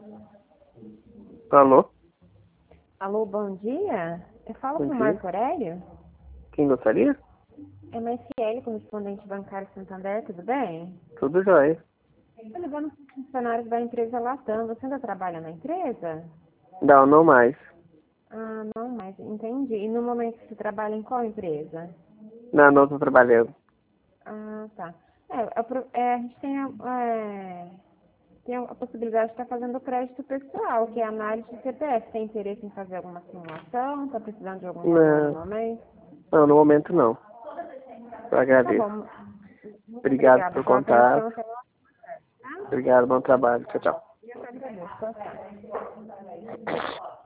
Alô? Alô, bom dia. Eu falo Bom com o dia. Marco Aurélio. Quem gostaria? É Marciele, correspondente bancário Santander, tudo bem? Tudo jóia. Estou ligando para os funcionários da empresa Latam. Você ainda trabalha na empresa? Não mais. Ah, não mais, entendi. E no momento que você trabalha em qual empresa? Não tô trabalhando. Ah, tá. A gente tem a possibilidade de estar fazendo o crédito pessoal, que é a análise de CPF. Tem interesse em fazer alguma simulação? Está precisando de algum valor no Não, momento? não, no momento não. Eu Tá agradeço. bom. Muito Obrigado obrigada por pela contato. atenção. Obrigado, bom trabalho. Tchau, tchau. Eu que agradeço. Tchau, tchau.